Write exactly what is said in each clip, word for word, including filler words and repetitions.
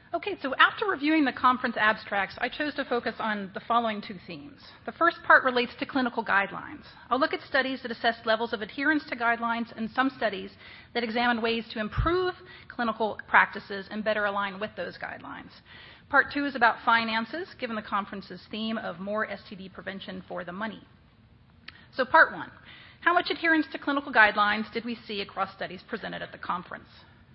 Okay, so after reviewing the conference abstracts, I chose to focus on the following two themes. The first part relates to clinical guidelines. I'll look at studies that assess levels of adherence to guidelines and some studies that examine ways to improve clinical practices and better align with those guidelines. Part two is about finances, given the conference's theme of more S T D prevention for the money. So part one, how much adherence to clinical guidelines did we see across studies presented at the conference?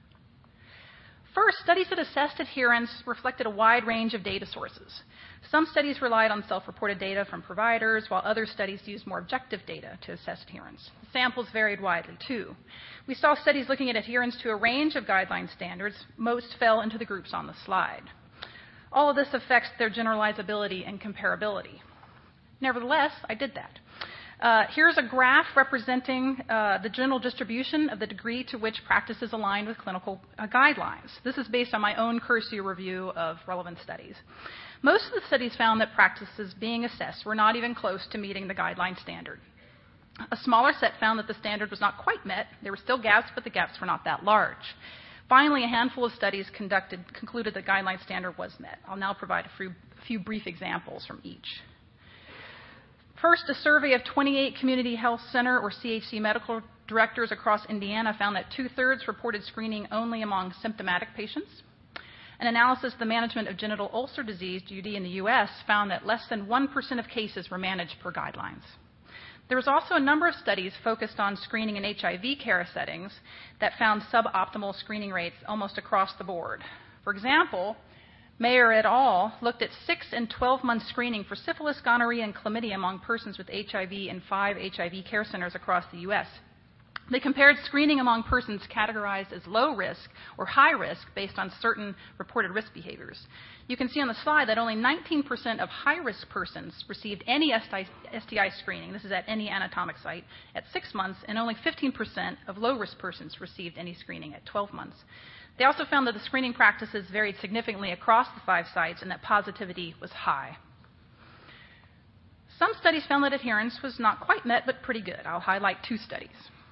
First, studies that assessed adherence reflected a wide range of data sources. Some studies relied on self-reported data from providers, while other studies used more objective data to assess adherence. The samples varied widely, too. We saw studies looking at adherence to a range of guideline standards. Most fell into the groups on the slide. All of this affects their generalizability and comparability. Nevertheless, I did that. Uh, here's a graph representing uh, the general distribution of the degree to which practices aligned with clinical uh, guidelines. This is based on my own cursory review of relevant studies. Most of the studies found that practices being assessed were not even close to meeting the guideline standard. A smaller set found that the standard was not quite met. There were still gaps, but the gaps were not that large. Finally, a handful of studies conducted concluded the guideline standard was met. I'll now provide a few, a few brief examples from each. First, a survey of twenty-eight community health center or C H C medical directors across Indiana found that two-thirds reported screening only among symptomatic patients. An analysis of the management of genital ulcer disease, G U D, in the U S found that less than one percent of cases were managed per guidelines. There was also a number of studies focused on screening in H I V care settings that found suboptimal screening rates almost across the board. For example, Mayer et al. Looked at six and twelve-month screening for syphilis, gonorrhea, and chlamydia among persons with H I V in five H I V care centers across the U S. They compared screening among persons categorized as low risk or high risk based on certain reported risk behaviors. You can see on the slide that only nineteen percent of high-risk persons received any S T I screening, this is at any anatomic site, at six months, and only fifteen percent of low-risk persons received any screening at twelve months. They also found that the screening practices varied significantly across the five sites and that positivity was high. Some studies found that adherence was not quite met, but pretty good. I'll highlight two studies.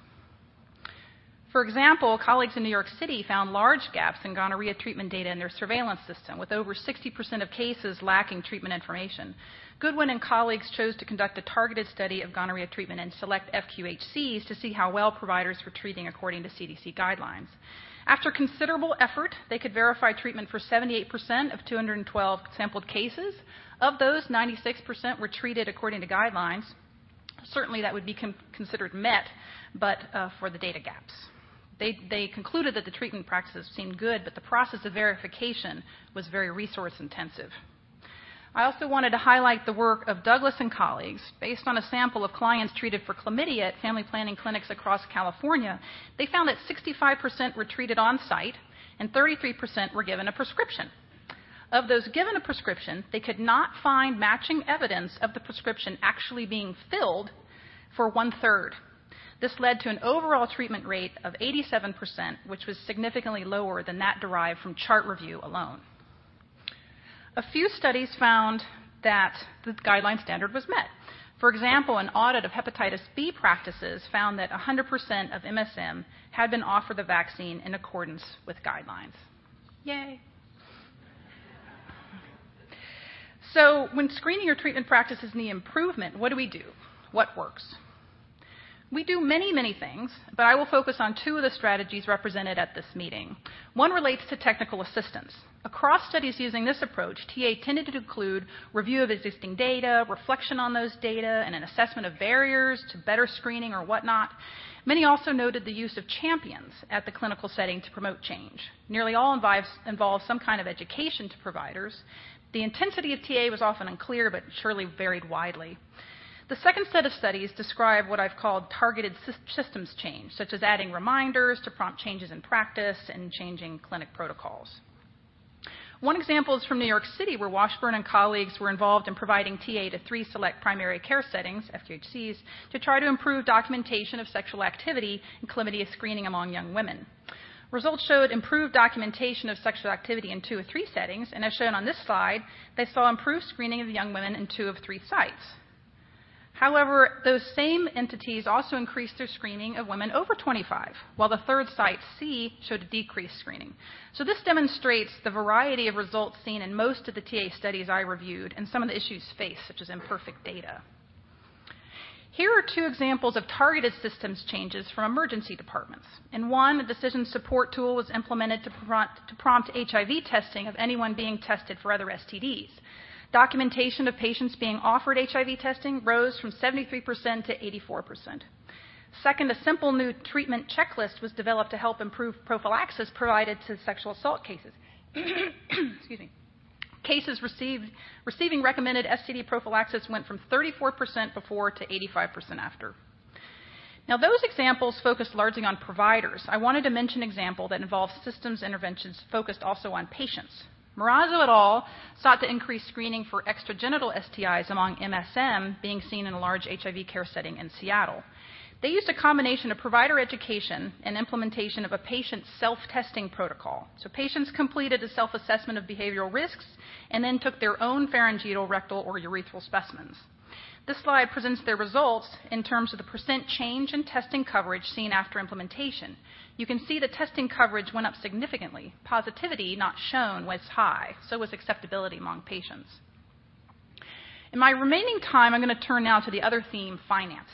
For example, colleagues in New York City found large gaps in gonorrhea treatment data in their surveillance system, with over sixty percent of cases lacking treatment information. Goodwin and colleagues chose to conduct a targeted study of gonorrhea treatment in select F Q H Cs to see how well providers were treating according to C D C guidelines. After considerable effort, they could verify treatment for seventy-eight percent of two hundred twelve sampled cases. Of those, ninety-six percent were treated according to guidelines. Certainly that would be con- considered met, but uh, for the data gaps. They, they concluded that the treatment practices seemed good, but the process of verification was very resource intensive. I also wanted to highlight the work of Douglas and colleagues. Based on a sample of clients treated for chlamydia at family planning clinics across California, they found that sixty-five percent were treated on-site and thirty-three percent were given a prescription. Of those given a prescription, they could not find matching evidence of the prescription actually being filled for one-third. This led to an overall treatment rate of eighty-seven percent, which was significantly lower than that derived from chart review alone. A few studies found that the guideline standard was met. For example, an audit of hepatitis B practices found that one hundred percent of M S M had been offered the vaccine in accordance with guidelines. Yay. So when screening or treatment practices need improvement, what do we do? What works? We do many, many things, but I will focus on two of the strategies represented at this meeting. One relates to technical assistance. Across studies using this approach, T A tended to include review of existing data, reflection on those data, and an assessment of barriers to better screening or whatnot. Many also noted the use of champions at the clinical setting to promote change. Nearly all involves, involve some kind of education to providers. The intensity of T A was often unclear, but surely varied widely. The second set of studies describe what I've called targeted systems change, such as adding reminders to prompt changes in practice and changing clinic protocols. One example is from New York City, where Washburn and colleagues were involved in providing T A to three select primary care settings, F Q H Cs, to try to improve documentation of sexual activity and chlamydia screening among young women. Results showed improved documentation of sexual activity in two of three settings, and as shown on this slide, they saw improved screening of young women in two of three sites. However, those same entities also increased their screening of women over twenty-five, while the third site, C, showed a decreased screening. So this demonstrates the variety of results seen in most of the T A studies I reviewed and some of the issues faced, such as imperfect data. Here are two examples of targeted systems changes from emergency departments. In one, a decision support tool was implemented to prompt, to prompt H I V testing of anyone being tested for other S T Ds. Documentation of patients being offered H I V testing rose from seventy-three percent to eighty-four percent. Second, a simple new treatment checklist was developed to help improve prophylaxis provided to sexual assault cases. Excuse me. Cases received, receiving recommended S T D prophylaxis went from thirty-four percent before to eighty-five percent after. Now, those examples focused largely on providers. I wanted to mention an example that involves systems interventions focused also on patients. Morazzo et al. Sought to increase screening for extragenital S T Is among M S M being seen in a large H I V care setting in Seattle. They used a combination of provider education and implementation of a patient self-testing protocol. So patients completed a self-assessment of behavioral risks and then took their own pharyngeal, rectal, or urethral specimens. This slide presents their results in terms of the percent change in testing coverage seen after implementation. You can see the testing coverage went up significantly. Positivity, not shown, was high. So was acceptability among patients. In my remaining time, I'm going to turn now to the other theme, finances.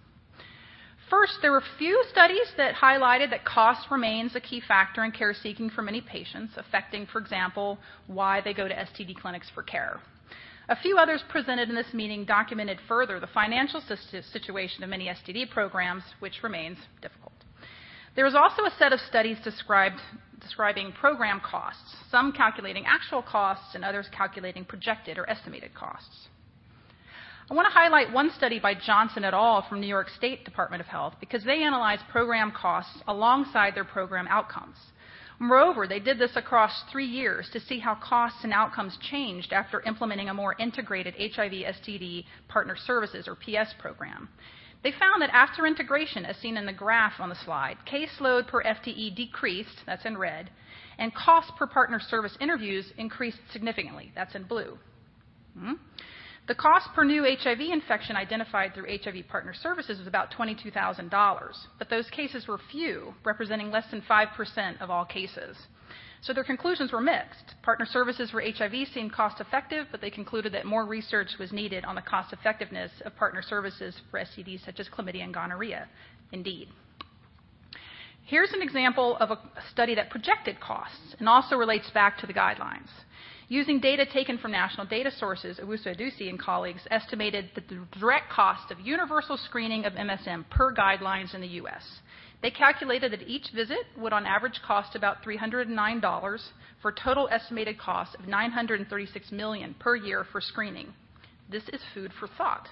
First, there were few studies that highlighted that cost remains a key factor in care seeking for many patients, affecting, for example, why they go to S T D clinics for care. A few others presented in this meeting documented further the financial situation of many S T D programs, which remains difficult. There was also a set of studies described, describing program costs, some calculating actual costs and others calculating projected or estimated costs. I want to highlight one study by Johnson et al. From New York State Department of Health because they analyzed program costs alongside their program outcomes. Moreover, they did this across three years to see how costs and outcomes changed after implementing a more integrated H I V S T D partner services, or P S, program. They found that after integration, as seen in the graph on the slide, caseload per F T E decreased, that's in red, and cost per partner service interviews increased significantly, that's in blue. Hmm? The cost per new H I V infection identified through H I V partner services was about twenty-two thousand dollars, but those cases were few, representing less than five percent of all cases. So their conclusions were mixed. Partner services for H I V seemed cost effective, but they concluded that more research was needed on the cost effectiveness of partner services for S T Ds such as chlamydia and gonorrhea. Indeed. Here's an example of a study that projected costs and also relates back to the guidelines. Using data taken from national data sources, Owusu-Adusi and colleagues estimated that the direct cost of universal screening of M S M per guidelines in the U S. They calculated that each visit would on average cost about three hundred nine dollars for a total estimated cost of nine hundred thirty-six million dollars per year for screening. This is food for thought.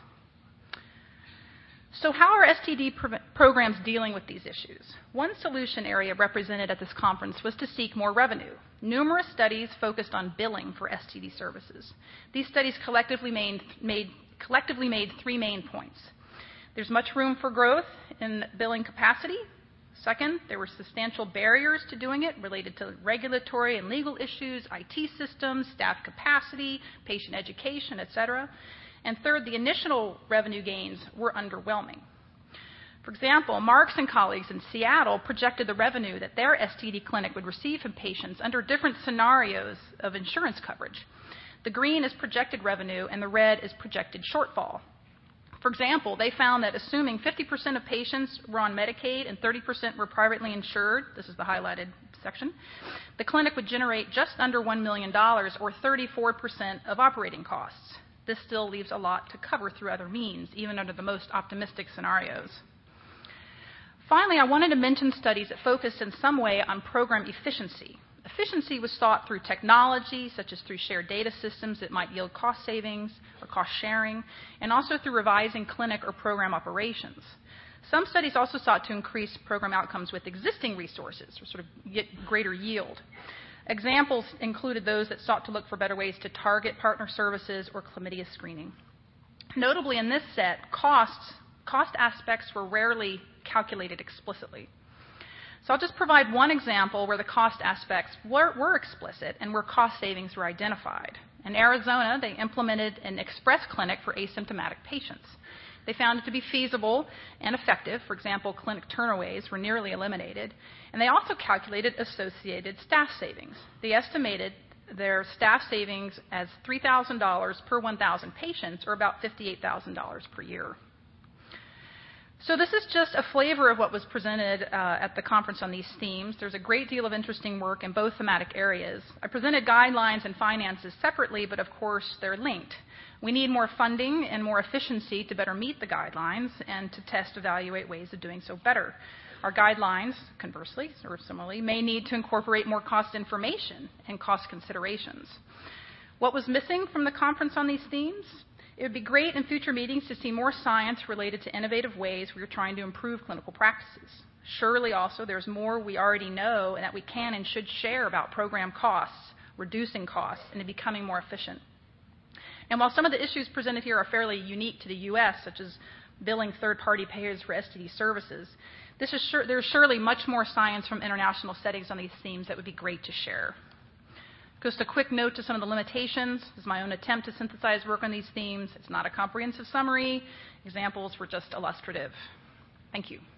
So how are S T D pro- programs dealing with these issues? One solution area represented at this conference was to seek more revenue. Numerous studies focused on billing for S T D services. These studies collectively made, made, collectively made three main points. There's much room for growth in billing capacity. Second, there were substantial barriers to doing it related to regulatory and legal issues, I T systems, staff capacity, patient education, et cetera. And third, the initial revenue gains were underwhelming. For example, Marks and colleagues in Seattle projected the revenue that their S T D clinic would receive from patients under different scenarios of insurance coverage. The green is projected revenue and the red is projected shortfall. For example, they found that assuming fifty percent of patients were on Medicaid and thirty percent were privately insured, this is the highlighted section, the clinic would generate just under one million dollars or thirty-four percent of operating costs. This still leaves a lot to cover through other means, even under the most optimistic scenarios. Finally, I wanted to mention studies that focused in some way on program efficiency. Efficiency was sought through technology, such as through shared data systems that might yield cost savings or cost sharing, and also through revising clinic or program operations. Some studies also sought to increase program outcomes with existing resources, or sort of get greater yield. Examples included those that sought to look for better ways to target partner services or chlamydia screening. Notably in this set, costs, cost aspects were rarely calculated explicitly. So I'll just provide one example where the cost aspects were, were explicit and where cost savings were identified. In Arizona, they implemented an express clinic for asymptomatic patients. They found it to be feasible and effective. For example, clinic turnaways were nearly eliminated. And they also calculated associated staff savings. They estimated their staff savings as three thousand dollars per one thousand patients, or about fifty-eight thousand dollars per year. So this is just a flavor of what was presented uh, at the conference on these themes. There's a great deal of interesting work in both thematic areas. I presented guidelines and finances separately, but of course they're linked. We need more funding and more efficiency to better meet the guidelines and to test, evaluate ways of doing so better. Our guidelines, conversely, or similarly, may need to incorporate more cost information and cost considerations. What was missing from the conference on these themes? It would be great in future meetings to see more science related to innovative ways we are trying to improve clinical practices. Surely also there's more we already know and that we can and should share about program costs, reducing costs, and becoming more efficient. And while some of the issues presented here are fairly unique to the U S, such as billing third-party payers for S T D services, this is sure, there's surely much more science from international settings on these themes that would be great to share. Just a quick note to some of the limitations. This is my own attempt to synthesize work on these themes. It's not a comprehensive summary. Examples were just illustrative. Thank you.